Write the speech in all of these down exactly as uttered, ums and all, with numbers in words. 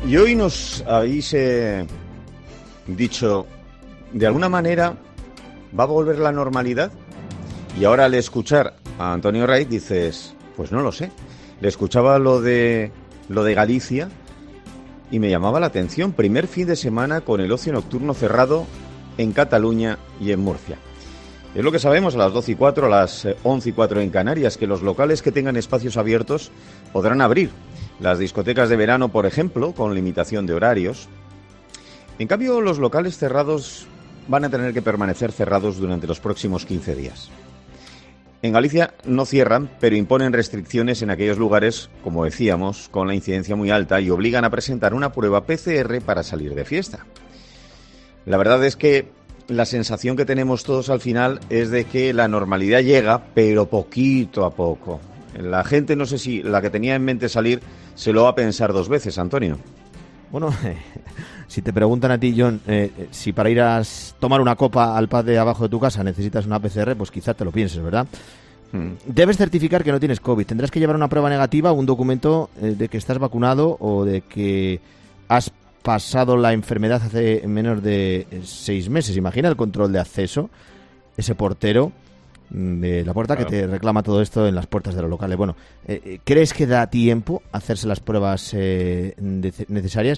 Y hoy nos habéis eh, dicho, de alguna manera, ¿va a volver la normalidad? Y ahora al escuchar a Antonio Raiz dices, pues no lo sé. Le escuchaba lo de lo de Galicia y me llamaba la atención. Primer fin de semana con el ocio nocturno cerrado en Cataluña y en Murcia. Es lo que sabemos a las doce y cuatro, a las once y cuatro en Canarias, que los locales que tengan espacios abiertos podrán abrir. Las discotecas de verano, por ejemplo, con limitación de horarios. En cambio, los locales cerrados van a tener que permanecer cerrados durante los próximos quince días. En Galicia no cierran, pero imponen restricciones en aquellos lugares, como decíamos, con la incidencia muy alta y obligan a presentar una prueba P C R para salir de fiesta. La verdad es que la sensación que tenemos todos al final es de que la normalidad llega, pero poquito a poco. La gente, no sé si la que tenía en mente salir, se lo va a pensar dos veces, Antonio. Bueno, eh, si te preguntan a ti, John, eh, si para ir a tomar una copa al pub de abajo de tu casa necesitas una P C R, pues quizá te lo pienses, ¿verdad? Hmm. Debes certificar que no tienes COVID. Tendrás que llevar una prueba negativa, un documento eh, de que estás vacunado o de que has pasado la enfermedad hace menos de seis meses. Imagina el control de acceso, ese portero de la puerta, claro, que te reclama todo esto en las puertas de los locales. Bueno, eh, ¿crees que da tiempo a hacerse las pruebas eh, necesarias?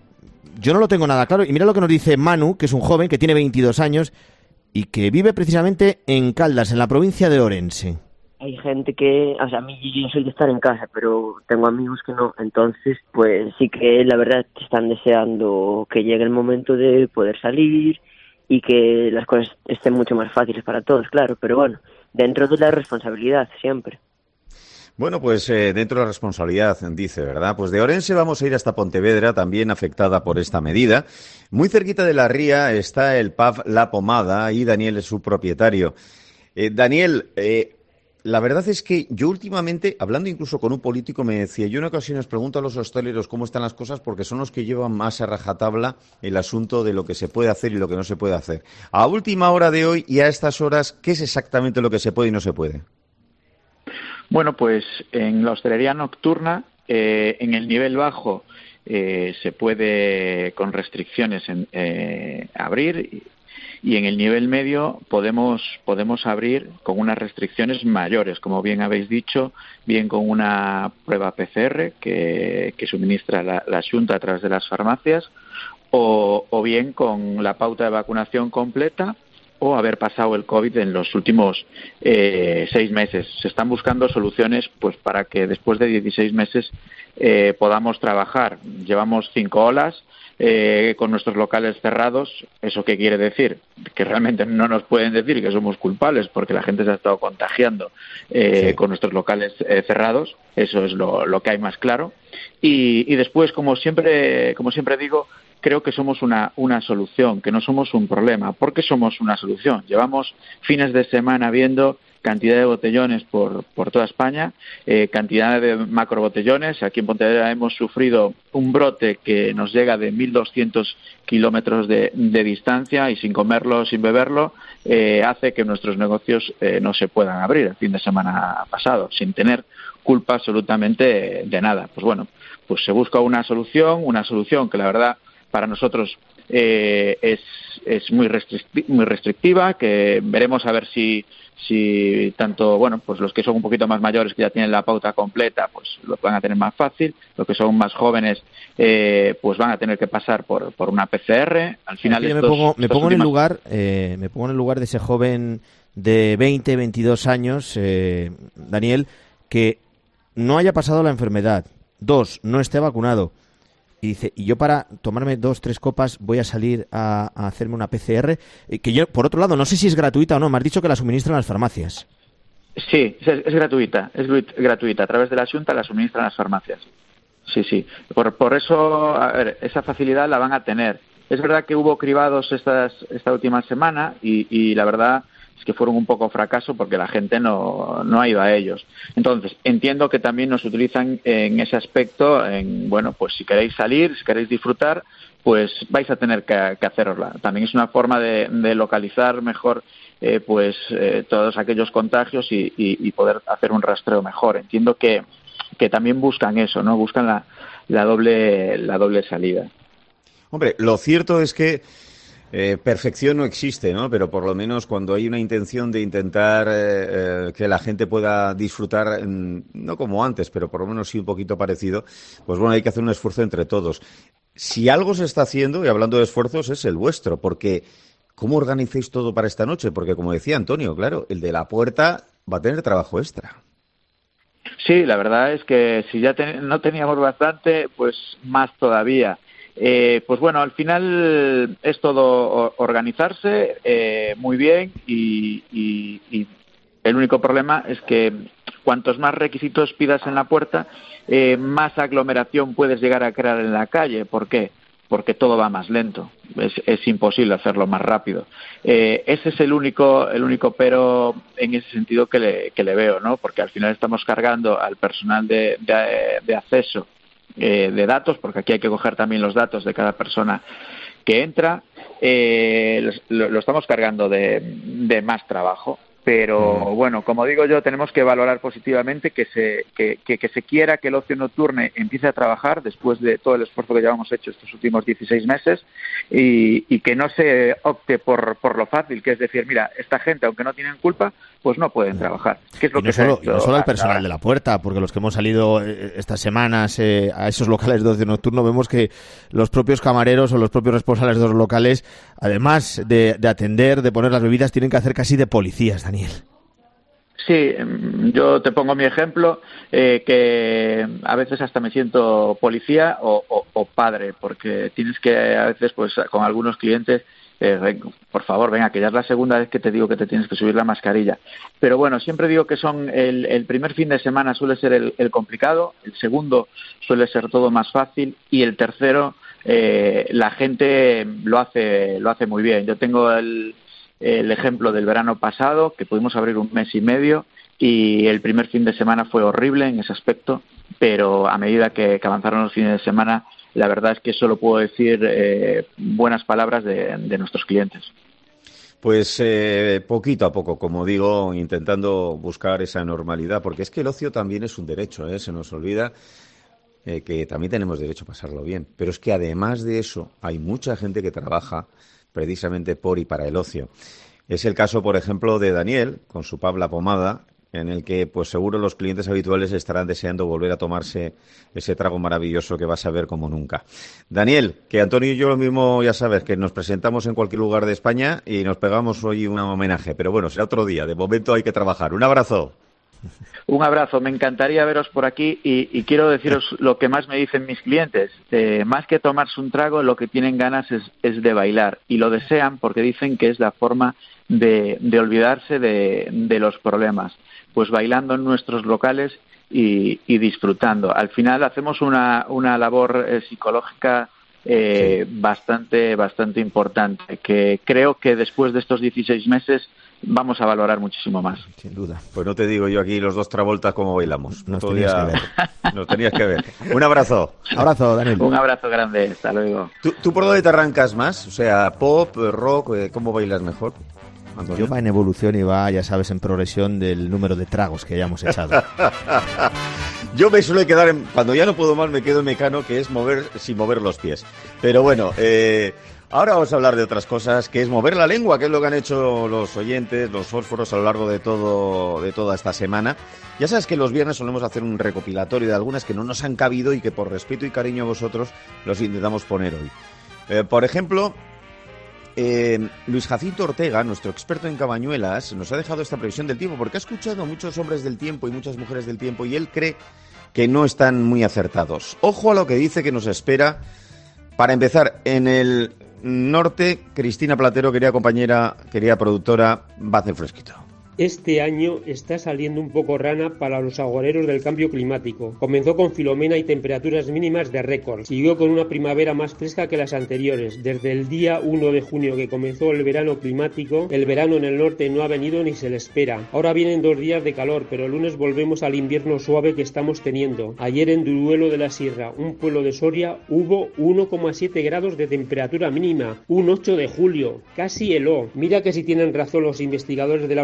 Yo no lo tengo nada claro. Y mira lo que nos dice Manu, que es un joven que tiene veintidós años y que vive precisamente en Caldas, en la provincia de Orense. Hay gente que, o sea, a mí yo soy de estar en casa, pero tengo amigos que no. Entonces, pues sí que la verdad están deseando que llegue el momento de poder salir y que las cosas estén mucho más fáciles para todos, claro, pero bueno, dentro de la responsabilidad siempre. Bueno, pues eh, dentro de la responsabilidad, dice, ¿verdad? Pues de Orense vamos a ir hasta Pontevedra, también afectada por esta medida. Muy cerquita de la ría está el pub La Pomada y Daniel es su propietario. Eh, Daniel, eh, la verdad es que yo últimamente, hablando incluso con un político, me decía, yo en ocasiones pregunto a los hosteleros cómo están las cosas porque son los que llevan más a rajatabla el asunto de lo que se puede hacer y lo que no se puede hacer. A última hora de hoy y a estas horas, ¿qué es exactamente lo que se puede y no se puede? Bueno, pues en la hostelería nocturna, eh, en el nivel bajo, eh, se puede, con restricciones, en, eh, abrir. Y en el nivel medio podemos podemos abrir con unas restricciones mayores, como bien habéis dicho, bien con una prueba P C R que, que suministra la, la Xunta a través de las farmacias, o, o bien con la pauta de vacunación completa o haber pasado el COVID en los últimos eh, seis meses. Se están buscando soluciones pues para que después de dieciséis meses eh, podamos trabajar. Llevamos cinco olas. Eh, con nuestros locales cerrados. ¿Eso qué quiere decir? Que realmente no nos pueden decir que somos culpables porque la gente se ha estado contagiando eh, sí. con nuestros locales eh, cerrados. Eso es lo, lo que hay más claro. Y, y después, como siempre, como siempre digo, creo que somos una, una solución, que no somos un problema. ¿Por qué somos una solución? Llevamos fines de semana viendo cantidad de botellones por, por toda España, eh, cantidad de macrobotellones. Aquí en Pontevedra hemos sufrido un brote que nos llega de mil doscientos kilómetros de, de distancia y sin comerlo, sin beberlo, eh, hace que nuestros negocios eh, no se puedan abrir el fin de semana pasado, sin tener culpa absolutamente de nada. Pues bueno, pues se busca una solución, una solución que la verdad para nosotros eh, es, es muy, restricti- muy restrictiva, que veremos a ver si si tanto, bueno, pues los que son un poquito más mayores, que ya tienen la pauta completa, pues lo van a tener más fácil. Los que son más jóvenes, eh, pues van a tener que pasar por, por una P C R. Al final estos, me pongo, me pongo últimas... en el lugar, eh, me pongo en el lugar de ese joven de veinte, veintidós años, eh, Daniel, que no haya pasado la enfermedad, dos, no esté vacunado. Y dice, y yo para tomarme dos, tres copas voy a salir a, a hacerme una P C R, que yo, por otro lado, no sé si es gratuita o no, me has dicho que la suministran las farmacias. Sí, es, es gratuita, es gratuita, a través de la Xunta la suministran las farmacias. Sí, sí, por, por eso, a ver, esa facilidad la van a tener. Es verdad que hubo cribados estas, esta última semana y, y la verdad es que fueron un poco fracaso porque la gente no, no ha ido a ellos. Entonces, entiendo que también nos utilizan en ese aspecto, en, bueno, pues si queréis salir, si queréis disfrutar, pues vais a tener que, que hacerosla. También es una forma de, de localizar mejor eh, pues eh, todos aquellos contagios y, y, y poder hacer un rastreo mejor. Entiendo que que también buscan eso, ¿no? Buscan la, la doble la doble salida. Hombre, lo cierto es que eh, perfección no existe, ¿no? Pero por lo menos cuando hay una intención de intentar eh, eh, que la gente pueda disfrutar, mm, no como antes, pero por lo menos sí un poquito parecido, pues bueno, hay que hacer un esfuerzo entre todos. Si algo se está haciendo, y hablando de esfuerzos, es el vuestro, porque ¿cómo organizáis todo para esta noche? Porque como decía Antonio, claro, el de la puerta va a tener trabajo extra. Sí, la verdad es que si ya ten- no teníamos bastante, pues más todavía. Eh, pues bueno, al final es todo organizarse eh, muy bien y, y, y el único problema es que cuantos más requisitos pidas en la puerta, eh, más aglomeración puedes llegar a crear en la calle. ¿Por qué? Porque todo va más lento. Es, es imposible hacerlo más rápido. Eh, ese es el único, el único pero en ese sentido que le, que le veo, ¿no? Porque al final estamos cargando al personal de, de, de acceso eh, de datos, porque aquí hay que coger también los datos de cada persona que entra. Eh, lo, lo estamos cargando de, de más trabajo. Pero bueno, como digo yo, tenemos que valorar positivamente que se que, que, que se quiera que el ocio nocturno empiece a trabajar después de todo el esfuerzo que llevamos hecho estos últimos dieciséis meses y, y que no se opte por, por lo fácil, que es decir, mira, esta gente, aunque no tienen culpa, pues no pueden trabajar. Que es lo y no que solo, se ha y no hecho solo el hasta personal ahora. de la puerta, porque los que hemos salido eh, estas semanas eh, a esos locales de ocio nocturno vemos que los propios camareros o los propios responsables de los locales, además de, de atender, de poner las bebidas, tienen que hacer casi de policías, Daniel. Sí, yo te pongo mi ejemplo, eh, que a veces hasta me siento policía o, o, o padre, porque tienes que a veces, pues con algunos clientes, eh, por favor, venga, que ya es la segunda vez que te digo que te tienes que subir la mascarilla. Pero bueno, siempre digo que son el, el primer fin de semana suele ser el, el complicado, el segundo suele ser todo más fácil y el tercero eh, la gente lo hace lo hace muy bien. Yo tengo el el ejemplo del verano pasado, que pudimos abrir un mes y medio y el primer fin de semana fue horrible en ese aspecto, pero a medida que, que avanzaron los fines de semana, la verdad es que solo puedo decir eh, buenas palabras de, de nuestros clientes. Pues eh, poquito a poco, como digo, intentando buscar esa normalidad, porque es que el ocio también es un derecho, ¿eh? Se nos olvida eh, que también tenemos derecho a pasarlo bien, pero es que además de eso hay mucha gente que trabaja precisamente por y para el ocio. Es el caso, por ejemplo, de Daniel, con su pub La Pomada, en el que pues seguro los clientes habituales estarán deseando volver a tomarse ese trago maravilloso que vas a ver como nunca. Daniel, que Antonio y yo lo mismo, ya sabes, que nos presentamos en cualquier lugar de España y nos pegamos hoy un homenaje, pero bueno, será otro día, de momento hay que trabajar. Un abrazo. Un abrazo, me encantaría veros por aquí y, y quiero deciros lo que más me dicen mis clientes. Eh, más que tomarse un trago, lo que tienen ganas es, es de bailar y lo desean porque dicen que es la forma de, de olvidarse de, de los problemas. Pues bailando en nuestros locales y, y disfrutando. Al final hacemos una, una labor eh, psicológica eh, sí. bastante, bastante importante, que creo que después de estos dieciséis meses vamos a valorar muchísimo más. Sin duda. Pues no te digo yo aquí los dos Travoltas cómo bailamos. Nos tenías que ver. Nos tenías que ver. Un abrazo. Abrazo, Daniel. Un abrazo grande. Hasta luego. ¿Tú, ¿Tú por dónde te arrancas más? O sea, pop, rock, ¿cómo bailas mejor? Antonio. Yo va en evolución y va, ya sabes, en progresión del número de tragos que hayamos echado. Yo me suele quedar, en, cuando ya no puedo más, me quedo en Mecano, que es mover sin mover los pies. Pero bueno, eh, ahora vamos a hablar de otras cosas, que es mover la lengua, que es lo que han hecho los oyentes, los fósforos a lo largo de todo de toda esta semana. Ya sabes que los viernes solemos hacer un recopilatorio de algunas que no nos han cabido y que por respeto y cariño a vosotros los intentamos poner hoy. Eh, por ejemplo, eh, Luis Jacinto Ortega, nuestro experto en cabañuelas, nos ha dejado esta previsión del tiempo, porque ha escuchado a muchos hombres del tiempo y muchas mujeres del tiempo y él cree que no están muy acertados. Ojo a lo que dice que nos espera. Para empezar, en el norte, Cristina Platero, querida compañera, querida productora, va a hacer fresquito. Este año está saliendo un poco rana para los agoreros del cambio climático. Comenzó con Filomena y temperaturas mínimas de récord. Siguió con una primavera más fresca que las anteriores. Desde el día uno de junio que comenzó el verano climático, el verano en el norte no ha venido ni se le espera. Ahora vienen dos días de calor, pero el lunes volvemos al invierno suave que estamos teniendo. Ayer en Duruelo de la Sierra, un pueblo de Soria, hubo uno coma siete grados de temperatura mínima. Un ocho de julio. Casi heló. Mira que si tienen razón los investigadores de la Universidad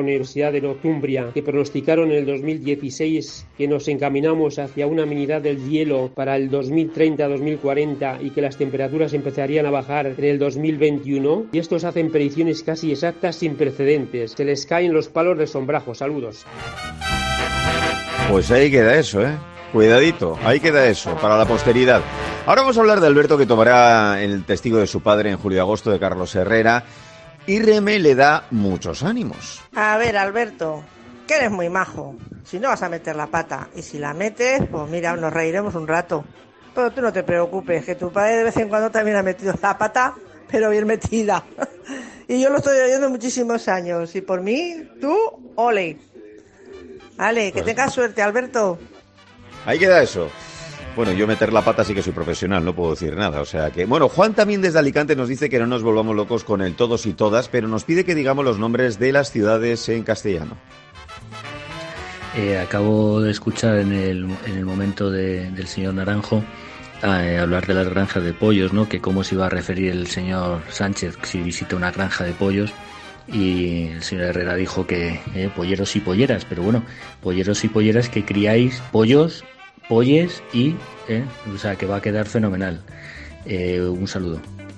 Universidad de Northumbria, que pronosticaron en el dos mil dieciséis que nos encaminamos hacia una amenidad del hielo para el dos mil treinta a dos mil cuarenta y que las temperaturas empezarían a bajar en el dos mil veintiuno, y estos hacen predicciones casi exactas sin precedentes. Se les caen los palos de sombrajo. Saludos. Pues ahí queda eso, ¿eh? Cuidadito, ahí queda eso, para la posteridad. Ahora vamos a hablar de Alberto, que tomará el testigo de su padre en julio y agosto, de Carlos Herrera, y Reme le da muchos ánimos. A ver, Alberto, que eres muy majo. Si no vas a meter la pata, y si la metes, pues mira, nos reiremos un rato. Pero tú no te preocupes, que tu padre de vez en cuando también ha metido la pata, pero bien metida. Y yo lo estoy oyendo muchísimos años, y por mí, tú, ole. Vale, que tengas suerte, Alberto. Ahí queda eso. Bueno, yo meter la pata sí que soy profesional, no puedo decir nada, o sea que... Bueno, Juan también desde Alicante nos dice que no nos volvamos locos con el todos y todas, pero nos pide que digamos los nombres de las ciudades en castellano. Eh, acabo de escuchar en el, en el momento de, del señor Naranjo eh, hablar de las granjas de pollos, ¿no? Que cómo se iba a referir el señor Sánchez si visita una granja de pollos. Y el señor Herrera dijo que eh, polleros y polleras, pero bueno, polleros y polleras que criáis pollos, polles y, eh, o sea, que va a quedar fenomenal. Eh, un saludo.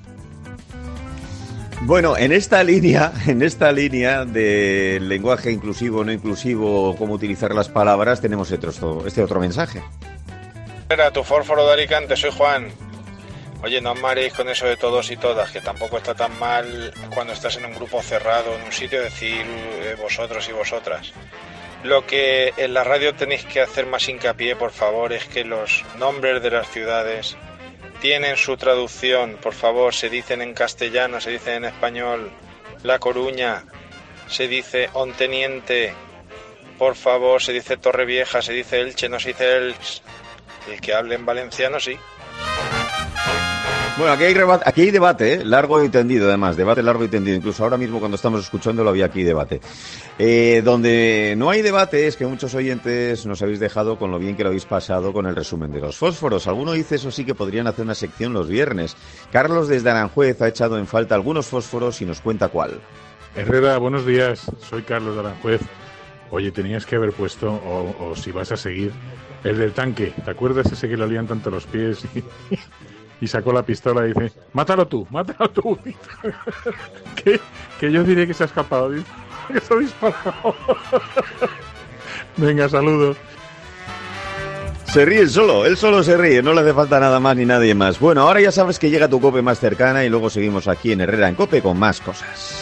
Bueno, en esta línea, en esta línea de lenguaje inclusivo, no inclusivo, cómo utilizar las palabras, tenemos otro, este otro mensaje. Era tu fósforo de Alicante, soy Juan. Oye, no os mareéis con eso de todos y todas, que tampoco está tan mal cuando estás en un grupo cerrado, en un sitio, decir eh, vosotros y vosotras. Lo que en la radio tenéis que hacer más hincapié, por favor, es que los nombres de las ciudades tienen su traducción, por favor, se dicen en castellano, se dicen en español. La Coruña, se dice Onteniente, por favor, se dice Torrevieja, se dice Elche, no se dice Elx. El que hable en valenciano, sí. Bueno, aquí hay, rebate, aquí hay debate, ¿eh? Largo y tendido, además, debate largo y tendido. Incluso ahora mismo cuando estamos escuchándolo había aquí debate. Eh, donde no hay debate es que muchos oyentes nos habéis dejado con lo bien que lo habéis pasado con el resumen de los fósforos. Alguno dice, eso sí, que podrían hacer una sección los viernes. Carlos desde Aranjuez ha echado en falta algunos fósforos y nos cuenta cuál. Herrera, buenos días, soy Carlos de Aranjuez. Oye, tenías que haber puesto, o, o si vas a seguir, el del tanque. ¿Te acuerdas ese que le olían tanto los pies? Y sacó la pistola y dice, mátalo tú, mátalo tú. que, que yo diré que se ha escapado, dice, que se ha disparado. Venga, saludos. Se ríe él solo, él solo se ríe, no le hace falta nada más ni nadie más. Bueno, ahora ya sabes que llega tu COPE más cercana y luego seguimos aquí en Herrera en COPE con más cosas.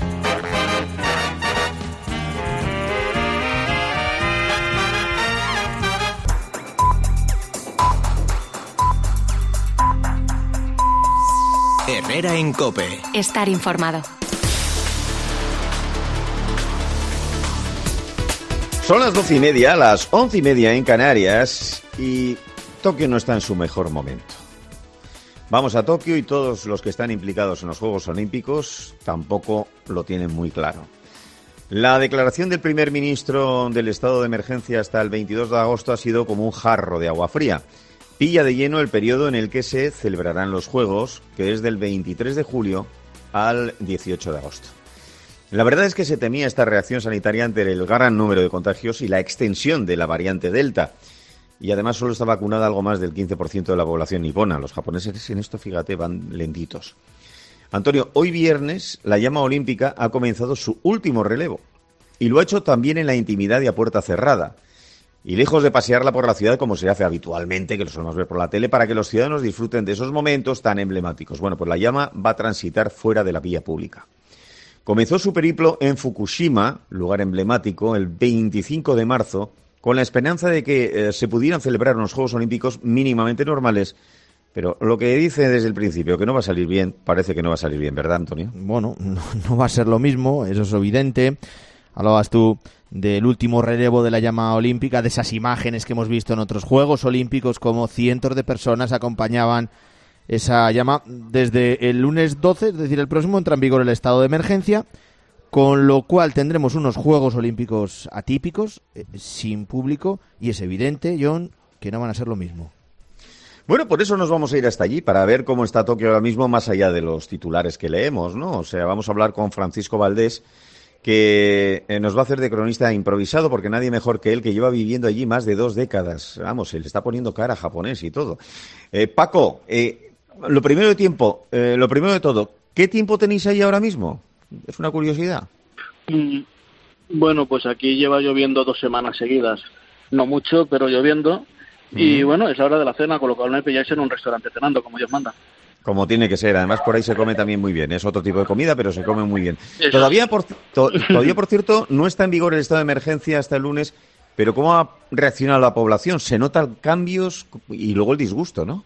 Herrera en COPE. Estar informado. Son las doce y media, las once y media en Canarias y Tokio no está en su mejor momento. Vamos a Tokio y todos los que están implicados en los Juegos Olímpicos tampoco lo tienen muy claro. La declaración del primer ministro del estado de emergencia hasta el veintidós de agosto ha sido como un jarro de agua fría. Pilla de lleno el periodo en el que se celebrarán los Juegos, que es del veintitrés de julio al dieciocho de agosto. La verdad es que se temía esta reacción sanitaria ante el gran número de contagios y la extensión de la variante Delta. Y además solo está vacunada algo más del quince por ciento de la población nipona. Los japoneses en esto, fíjate, van lentitos. Antonio, hoy viernes la llama olímpica ha comenzado su último relevo. Y lo ha hecho también en la intimidad y a puerta cerrada. Y lejos de pasearla por la ciudad como se hace habitualmente, que lo solemos ver por la tele, para que los ciudadanos disfruten de esos momentos tan emblemáticos. Bueno, pues la llama va a transitar fuera de la vía pública. Comenzó su periplo en Fukushima, lugar emblemático, el veinticinco de marzo, con la esperanza de que eh, se pudieran celebrar unos Juegos Olímpicos mínimamente normales. Pero lo que dice desde el principio, que no va a salir bien, parece que no va a salir bien, ¿verdad, Antonio? Bueno, no, no va a ser lo mismo, eso es evidente. Hablabas tú del último relevo de la llama olímpica, de esas imágenes que hemos visto en otros Juegos Olímpicos, como cientos de personas acompañaban esa llama. Desde el lunes doce, es decir, el próximo, entra en vigor el estado de emergencia, con lo cual tendremos unos Juegos Olímpicos atípicos, eh, sin público, y es evidente, John, que no van a ser lo mismo. Bueno, por eso nos vamos a ir hasta allí, para ver cómo está Tokio ahora mismo, más allá de los titulares que leemos, ¿no? O sea, vamos a hablar con Francisco Valdés, que eh, nos va a hacer de cronista improvisado, porque nadie mejor que él, que lleva viviendo allí más de dos décadas. Vamos, se le está poniendo cara japonés y todo. Eh, Paco, eh, lo primero de tiempo, eh, lo primero de todo, ¿qué tiempo tenéis ahí ahora mismo? Es una curiosidad. Mm, bueno, pues aquí lleva lloviendo dos semanas seguidas. No mucho, pero lloviendo. Mm. Y bueno, es la hora de la cena, con lo cual no me pilláis en un restaurante cenando, como Dios manda. Como tiene que ser. Además, por ahí se come también muy bien. Es otro tipo de comida, pero se come muy bien. Todavía por, to, todavía, por cierto, no está en vigor el estado de emergencia hasta el lunes, pero ¿cómo ha reaccionado la población? Se notan cambios y luego el disgusto, ¿no?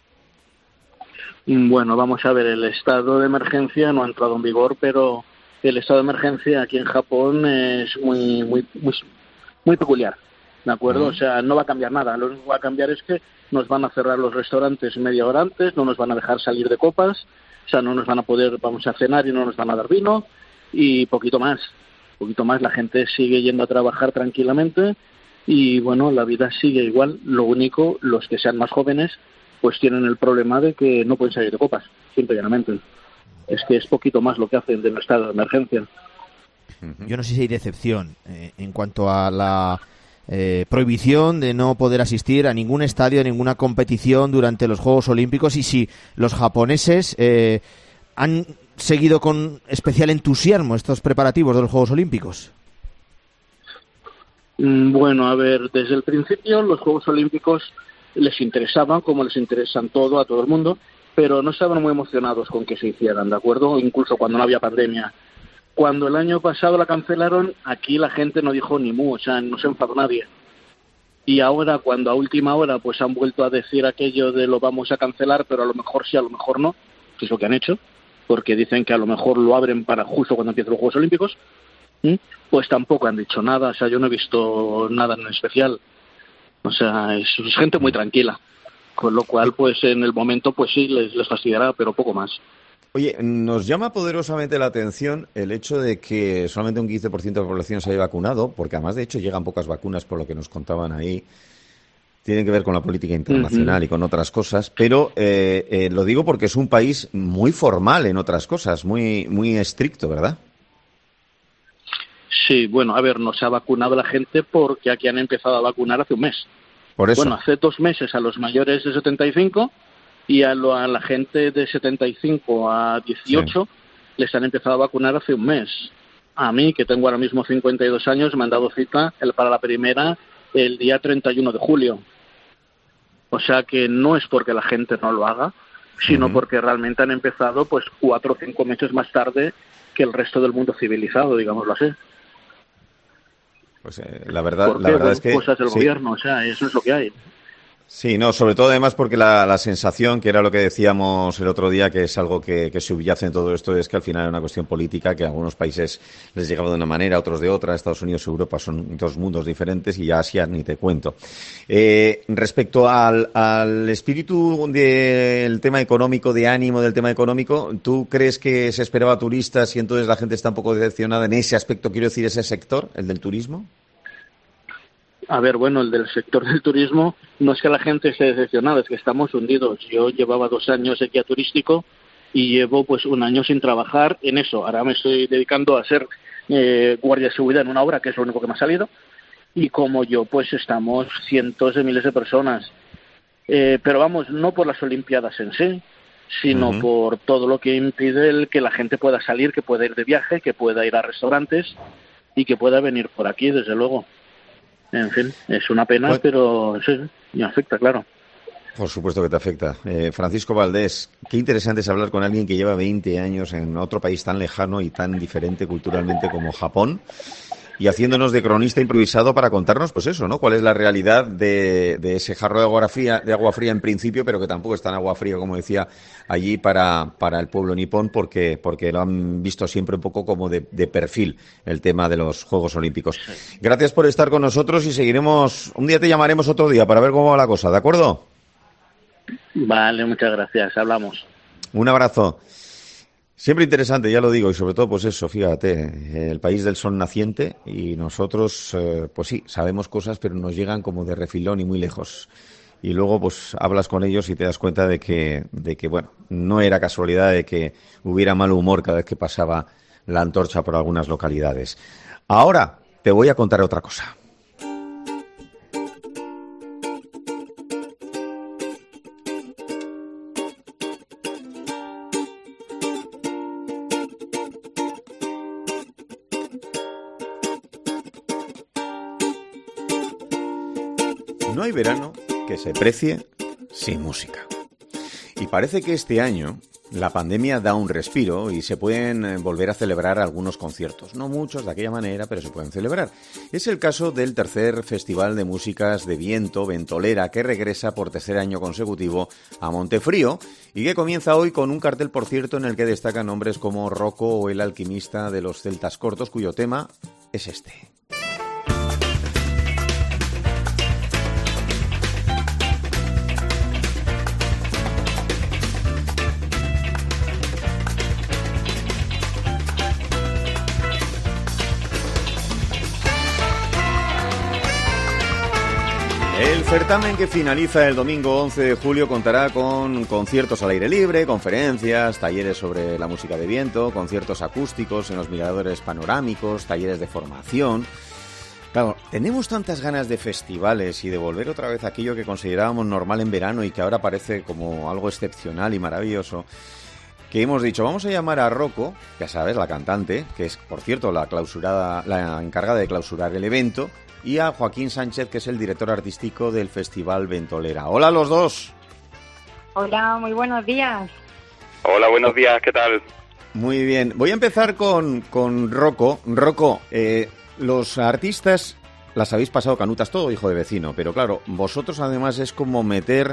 Bueno, vamos a ver, el estado de emergencia no ha entrado en vigor, pero el estado de emergencia aquí en Japón es muy, muy, muy, muy peculiar. ¿De acuerdo? O sea, no va a cambiar nada. Lo único que va a cambiar es que nos van a cerrar los restaurantes media hora antes, no nos van a dejar salir de copas, o sea, no nos van a poder, vamos a cenar y no nos van a dar vino, y poquito más. Poquito más, la gente sigue yendo a trabajar tranquilamente y, bueno, la vida sigue igual. Lo único, los que sean más jóvenes, pues tienen el problema de que no pueden salir de copas, simple y llanamente. Es que es poquito más lo que hacen del estado de emergencia. Yo no sé si hay decepción eh, en cuanto a la... Eh, prohibición de no poder asistir a ningún estadio, a ninguna competición durante los Juegos Olímpicos, y si los japoneses eh, han seguido con especial entusiasmo estos preparativos de los Juegos Olímpicos. Bueno, a ver, desde el principio los Juegos Olímpicos les interesaban, como les interesan todo a todo el mundo, pero no estaban muy emocionados con que se hicieran, ¿de acuerdo? Incluso cuando no había pandemia. Cuando el año pasado la cancelaron, aquí la gente no dijo ni mu, o sea, no se enfadó nadie. Y ahora, cuando a última hora pues han vuelto a decir aquello de lo vamos a cancelar, pero a lo mejor sí, a lo mejor no, que es lo que han hecho, porque dicen que a lo mejor lo abren para justo cuando empiecen los Juegos Olímpicos, ¿sí? Pues tampoco han dicho nada, o sea, yo no he visto nada en especial. O sea, es, es gente muy tranquila, con lo cual, pues en el momento, pues sí, les, les fastidiará, pero poco más. Oye, nos llama poderosamente la atención el hecho de que solamente un quince por ciento de la población se haya vacunado, porque además, de hecho, llegan pocas vacunas por lo que nos contaban ahí. Tienen que ver con la política internacional uh-huh. y con otras cosas, pero eh, eh, lo digo porque es un país muy formal en otras cosas, muy, muy estricto, ¿verdad? Sí, bueno, a ver, no se ha vacunado la gente porque aquí han empezado a vacunar hace un mes. Por eso. Bueno, hace dos meses a los mayores de setenta y cinco y a, lo, a la gente de setenta y cinco a dieciocho sí. les han empezado a vacunar hace un mes. A mí, que tengo ahora mismo cincuenta y dos años, me han dado cita el, para la primera el día treinta y uno de julio. O sea que no es porque la gente no lo haga, sino uh-huh. porque realmente han empezado pues cuatro o cinco meses más tarde que el resto del mundo civilizado, digámoslo así. Pues eh, la verdad, ¿Por la qué? verdad Bueno, es que cosas del sí. gobierno, o sea, eso es lo que hay. Sí, no, sobre todo además porque la, la sensación, que era lo que decíamos el otro día, que es algo que, que subyace en todo esto, es que al final es una cuestión política, que a algunos países les llegaba de una manera, a otros de otra. Estados Unidos y Europa son dos mundos diferentes, y Asia ni te cuento. Eh, respecto al, al espíritu del tema económico, de ánimo del tema económico, ¿tú crees que se esperaba turistas y entonces la gente está un poco decepcionada en ese aspecto, quiero decir, ese sector, el del turismo? A ver, bueno, el del sector del turismo no es que la gente esté decepcionada, es que estamos hundidos. Yo llevaba dos años de guía turístico y llevo pues un año sin trabajar en eso. Ahora me estoy dedicando a ser eh, guardia de seguridad en una obra, que es lo único que me ha salido. Y como yo, pues estamos cientos de miles de personas. Eh, pero vamos, no por las Olimpiadas en sí, sino uh-huh. por todo lo que impide el que la gente pueda salir, que pueda ir de viaje, que pueda ir a restaurantes y que pueda venir por aquí, desde luego. En fin, es una pena, pues, pero sí, me afecta, claro. Por supuesto que te afecta. Eh, Francisco Valdés, qué interesante es hablar con alguien que lleva veinte años en otro país tan lejano y tan diferente culturalmente como Japón, y haciéndonos de cronista improvisado para contarnos, pues eso, ¿no? Cuál es la realidad de, de ese jarro de agua fría, de agua fría en principio, pero que tampoco es tan agua fría, como decía, allí para, para el pueblo nipón, porque, porque lo han visto siempre un poco como de, de perfil el tema de los Juegos Olímpicos. Gracias por estar con nosotros y seguiremos, un día te llamaremos otro día para ver cómo va la cosa, ¿de acuerdo? Vale, muchas gracias, hablamos. Un abrazo. Siempre interesante, ya lo digo, y sobre todo, pues eso, fíjate, el país del sol naciente, y nosotros, eh, pues sí, sabemos cosas, pero nos llegan como de refilón y muy lejos. Y luego, pues, hablas con ellos y te das cuenta de que, de que, bueno, no era casualidad de que hubiera mal humor cada vez que pasaba la antorcha por algunas localidades. Ahora te voy a contar otra cosa. No hay verano que se precie sin música. Y parece que este año la pandemia da un respiro y se pueden volver a celebrar algunos conciertos. No muchos de aquella manera, pero se pueden celebrar. Es el caso del tercer Festival de Músicas de Viento, Ventolera, que regresa por tercer año consecutivo a Montefrío y que comienza hoy con un cartel, por cierto, en el que destacan nombres como Rocco o El Alquimista de los Celtas Cortos, cuyo tema es este. El certamen, que finaliza el domingo once de julio, contará con conciertos al aire libre, conferencias, talleres sobre la música de viento, conciertos acústicos en los miradores panorámicos, talleres de formación. Claro, tenemos tantas ganas de festivales y de volver otra vez a aquello que considerábamos normal en verano y que ahora parece como algo excepcional y maravilloso, que hemos dicho, vamos a llamar a Rocco, ya sabes, la cantante, que es, por cierto, la clausurada, la encargada de clausurar el evento, y a Joaquín Sánchez, que es el director artístico del Festival Ventolera. Hola a los dos. Hola, muy buenos días. Hola, buenos días, ¿qué tal? Muy bien. Voy a empezar con, con Rocco. Rocco, eh, los artistas las habéis pasado canutas todo, hijo de vecino, pero claro, vosotros además es como meter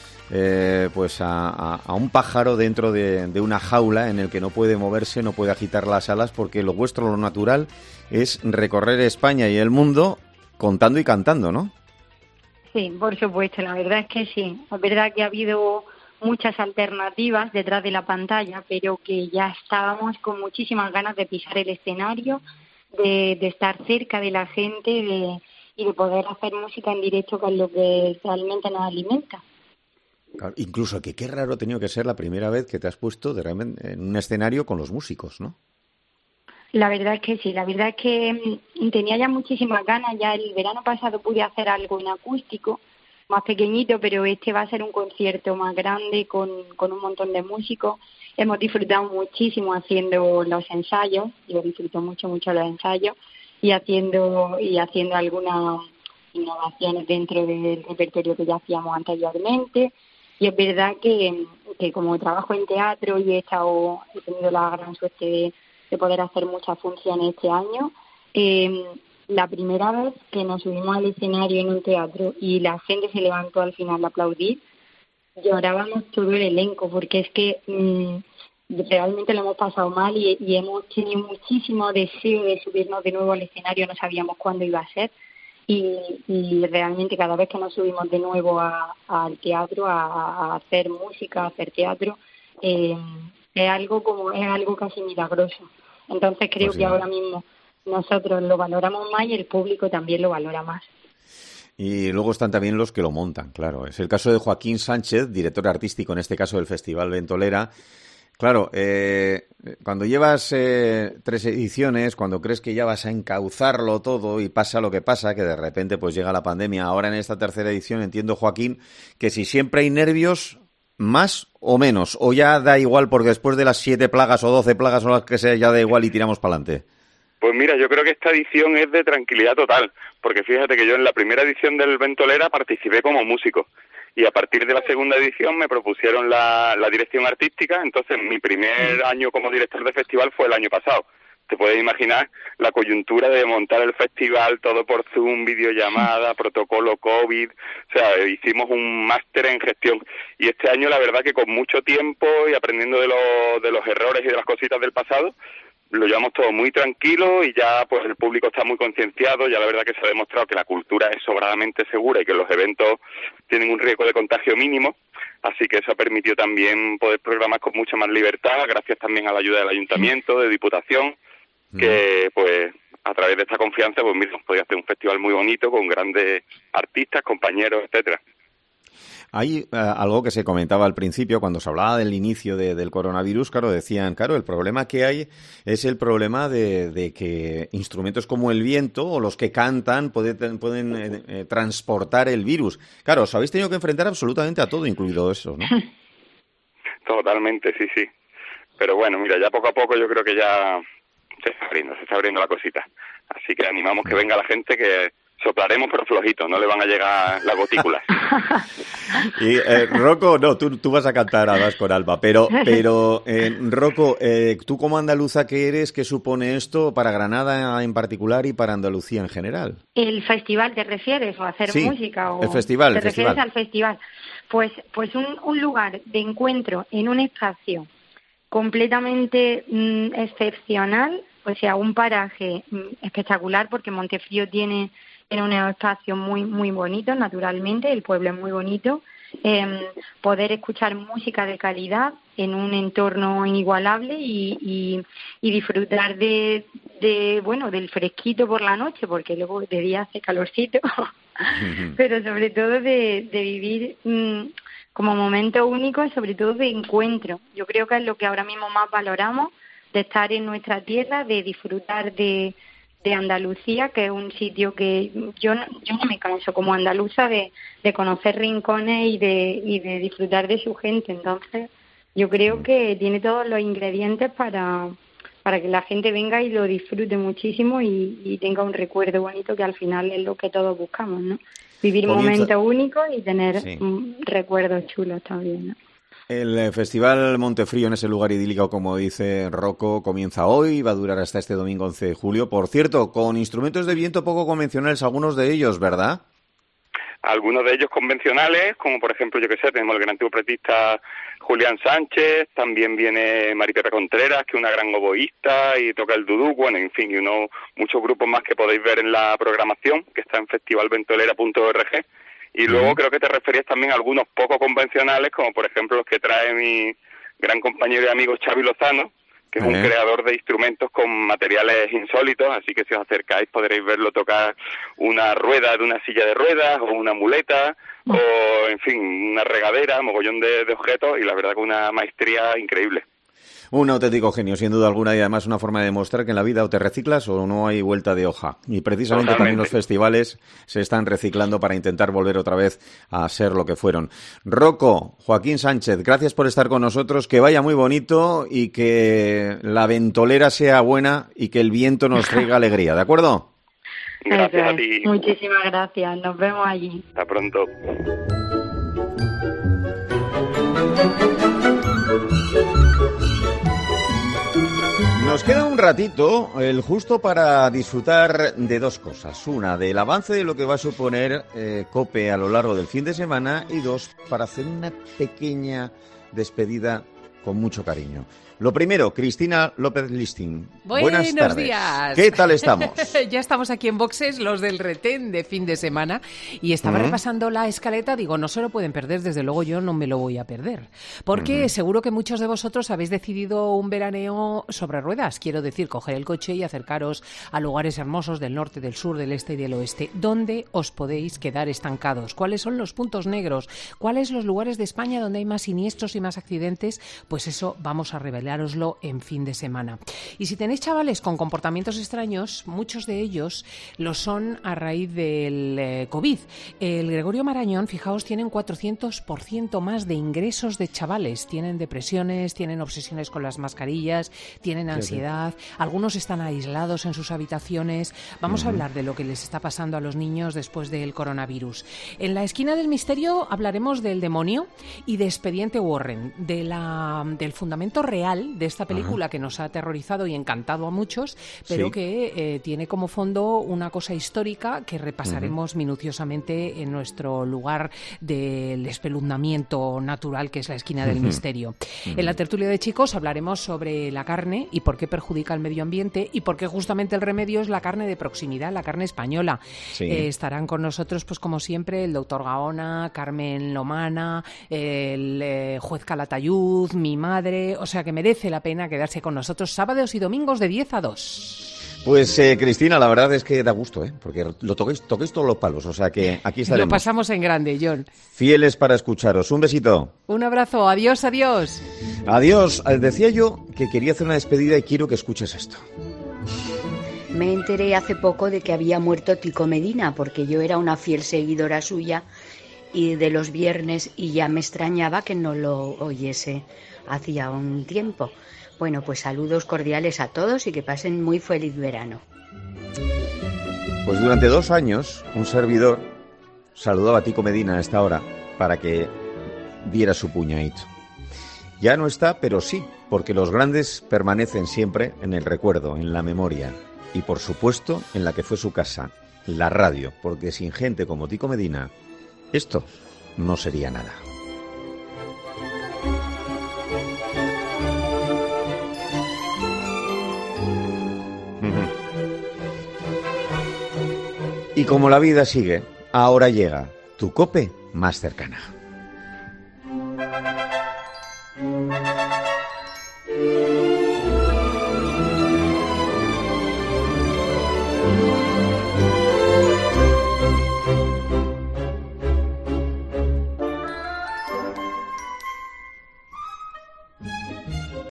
eh, pues a, a, a un pájaro dentro de, de una jaula en el que no puede moverse, no puede agitar las alas, porque lo vuestro, lo natural, es recorrer España y el mundo contando y cantando, ¿no? Sí, por supuesto, la verdad es que sí. Es verdad que ha habido muchas alternativas detrás de la pantalla, pero que ya estábamos con muchísimas ganas de pisar el escenario, de, de estar cerca de la gente de, y de poder hacer música en directo, que es lo que realmente nos alimenta. Claro, incluso que qué raro ha tenido que ser la primera vez que te has puesto de repente en un escenario con los músicos, ¿no? La verdad es que sí, la verdad es que tenía ya muchísimas ganas. Ya el verano pasado pude hacer algo en acústico, más pequeñito, pero este va a ser un concierto más grande con, con un montón de músicos. Hemos disfrutado muchísimo haciendo los ensayos, yo disfruto mucho, mucho los ensayos, y haciendo y haciendo algunas innovaciones dentro del repertorio que ya hacíamos anteriormente. Y es verdad que, que como trabajo en teatro y he, estado, he tenido la gran suerte de de poder hacer muchas funciones este año. Eh, la primera vez que nos subimos al escenario en un teatro y la gente se levantó al final a aplaudir, llorábamos todo el elenco, porque es que mmm, realmente lo hemos pasado mal y, y hemos tenido muchísimo deseo de subirnos de nuevo al escenario, no sabíamos cuándo iba a ser, y, y realmente cada vez que nos subimos de nuevo a, a, al teatro, a, a hacer música, a hacer teatro, eh, es algo como es algo casi milagroso. Entonces creo pues sí, que ahora mismo nosotros lo valoramos más y el público también lo valora más. Y luego están también los que lo montan, claro. Es el caso de Joaquín Sánchez, director artístico en este caso del Festival Ventolera. Claro, eh, cuando llevas eh, tres ediciones, cuando crees que ya vas a encauzarlo todo y pasa lo que pasa, que de repente pues llega la pandemia. Ahora en esta tercera edición entiendo, Joaquín, que si siempre hay nervios, ¿más o menos? ¿O ya da igual porque después de las siete plagas o doce plagas o las que sea ya da igual y tiramos para adelante? Pues mira, yo creo que esta edición es de tranquilidad total, porque fíjate que yo en la primera edición del Ventolera participé como músico y a partir de la segunda edición me propusieron la, la dirección artística, entonces mi primer año como director de festival fue el año pasado. Te puedes imaginar la coyuntura de montar el festival, todo por Zoom, videollamada, protocolo COVID, o sea, hicimos un máster en gestión. Y este año, la verdad que con mucho tiempo y aprendiendo de, lo, de los errores y de las cositas del pasado, lo llevamos todo muy tranquilo y ya pues el público está muy concienciado. Ya la verdad que se ha demostrado que la cultura es sobradamente segura y que los eventos tienen un riesgo de contagio mínimo. Así que eso ha permitido también poder programar con mucha más libertad, gracias también a la ayuda del Ayuntamiento, de Diputación, que pues a través de esta confianza pues mira, hemos podido hacer un festival muy bonito con grandes artistas, compañeros, etcétera. Hay uh, algo que se comentaba al principio, cuando se hablaba del inicio de, del coronavirus, claro, decían, claro, el problema que hay es el problema de, de que instrumentos como el viento o los que cantan pueden, pueden eh, eh, transportar el virus. Claro, os habéis tenido que enfrentar absolutamente a todo, incluido eso, ¿no? Totalmente, sí, sí. Pero bueno, mira, ya poco a poco yo creo que ya se está abriendo, se está abriendo la cosita. Así que animamos que venga la gente, que soplaremos pero flojito, no le van a llegar las gotículas. Y eh, Rocco, no, tú, tú vas a cantar además con Alba, pero, pero eh, Rocco, eh, tú como andaluza, ¿qué eres? ¿Qué supone esto para Granada en particular y para Andalucía en general? ¿El festival te refieres o hacer sí, música? O el festival, ¿Te el refieres festival. al festival? Pues, pues un, un lugar de encuentro en un espacio completamente mm, excepcional, o sea, un paraje mm, espectacular, porque Montefrío tiene en un espacio muy muy bonito, naturalmente, el pueblo es muy bonito, eh, poder escuchar música de calidad en un entorno inigualable y, y, y disfrutar de, de, bueno, del fresquito por la noche, porque luego de día hace calorcito, pero sobre todo de, de vivir mmm, como momento único y sobre todo de encuentro. Yo creo que es lo que ahora mismo más valoramos, de estar en nuestra tierra, de disfrutar de de Andalucía, que es un sitio que yo no, yo no me canso como andaluza de, de conocer rincones y de, y de disfrutar de su gente. Entonces, yo creo que tiene todos los ingredientes para, para que la gente venga y lo disfrute muchísimo y, y tenga un recuerdo bonito, que al final es lo que todos buscamos, ¿no? Vivir Comienza... momentos únicos y tener sí. um, recuerdos chulos también, ¿no? El Festival Montefrío, en ese lugar idílico, como dice Rocco, comienza hoy, va a durar hasta este domingo once de julio. Por cierto, con instrumentos de viento poco convencionales, algunos de ellos, ¿verdad? Algunos de ellos convencionales, como por ejemplo, yo que sé, tenemos el gran trompetista Julián Sánchez, también viene Maripepa Contreras, que es una gran oboísta y toca el dudú, bueno, en fin, y uno, muchos grupos más que podéis ver en la programación, que está en festival ventolera punto org. Y luego creo que te referías también a algunos poco convencionales, como por ejemplo los que trae mi gran compañero y amigo Xavi Lozano, que es un ¿Eh? creador de instrumentos con materiales insólitos, así que si os acercáis podréis verlo tocar una rueda de una silla de ruedas, o una muleta, o en fin, una regadera, mogollón de, de objetos, y la verdad que una maestría increíble. Un auténtico genio, sin duda alguna, y además una forma de demostrar que en la vida o te reciclas o no hay vuelta de hoja. Y precisamente Totalmente. También los festivales se están reciclando para intentar volver otra vez a ser lo que fueron. Rocco, Joaquín Sánchez, gracias por estar con nosotros, que vaya muy bonito y que la ventolera sea buena y que el viento nos traiga alegría, ¿de acuerdo? Gracias a ti. Muchísimas gracias, nos vemos allí. Hasta pronto. Nos queda un ratito, el justo para disfrutar de dos cosas. Una, del avance de lo que va a suponer eh, COPE a lo largo del fin de semana, y dos, para hacer una pequeña despedida con mucho cariño. Lo primero, Cristina López Listín. Buenas Buenos tardes. días. ¿Qué tal estamos? Ya estamos aquí en Boxes, los del retén de fin de semana, y estaba uh-huh. repasando la escaleta. Digo, no se lo pueden perder, desde luego yo no me lo voy a perder, porque uh-huh. seguro que muchos de vosotros habéis decidido un veraneo sobre ruedas, quiero decir, coger el coche y acercaros a lugares hermosos del norte, del sur, del este y del oeste. ¿Dónde os podéis quedar estancados? ¿Cuáles son los puntos negros? ¿Cuáles los lugares de España donde hay más siniestros y más accidentes? Pues eso vamos a revelar en fin de semana. Y si tenéis chavales con comportamientos extraños, muchos de ellos lo son a raíz del eh, COVID. El Gregorio Marañón, fijaos, tienen cuatrocientos por ciento más de ingresos de chavales. Tienen depresiones, tienen obsesiones con las mascarillas, tienen ansiedad, sí, sí. algunos están aislados en sus habitaciones. Vamos uh-huh. a hablar de lo que les está pasando a los niños después del coronavirus. En la esquina del misterio hablaremos del demonio y de Expediente Warren, de la, del fundamento real de esta película, Ajá. que nos ha aterrorizado y encantado a muchos, pero sí. que eh, tiene como fondo una cosa histórica que repasaremos uh-huh. minuciosamente en nuestro lugar del espeluznamiento natural, que es la esquina del uh-huh. misterio. Uh-huh. En la tertulia de chicos hablaremos sobre la carne y por qué perjudica al medio ambiente y por qué justamente el remedio es la carne de proximidad, la carne española. Sí. Eh, estarán con nosotros, pues como siempre, el doctor Gaona, Carmen Lomana, el eh, juez Calatayud, mi madre, o sea que merece la pena quedarse con nosotros sábados y domingos de diez a dos. Pues eh, Cristina, la verdad es que da gusto, ¿eh? Porque lo toquéis, toquéis todos los palos, o sea que aquí estaremos. Lo pasamos en grande, John. Fieles para escucharos. Un besito. Un abrazo, adiós, adiós. Adiós. Decía yo que quería hacer una despedida y quiero que escuches esto. Me enteré hace poco de que había muerto Tico Medina, porque yo era una fiel seguidora suya y de los viernes, y ya me extrañaba que no lo oyese hacía un tiempo. Bueno, pues saludos cordiales a todos y que pasen muy feliz verano. Pues durante dos años, un servidor saludaba a Tico Medina a esta hora para que diera su puñadito. Ya no está, pero sí, porque los grandes permanecen siempre en el recuerdo, en la memoria y, por supuesto, en la que fue su casa, la radio, porque sin gente como Tico Medina, esto no sería nada. Y como la vida sigue, ahora llega tu COPE más cercana.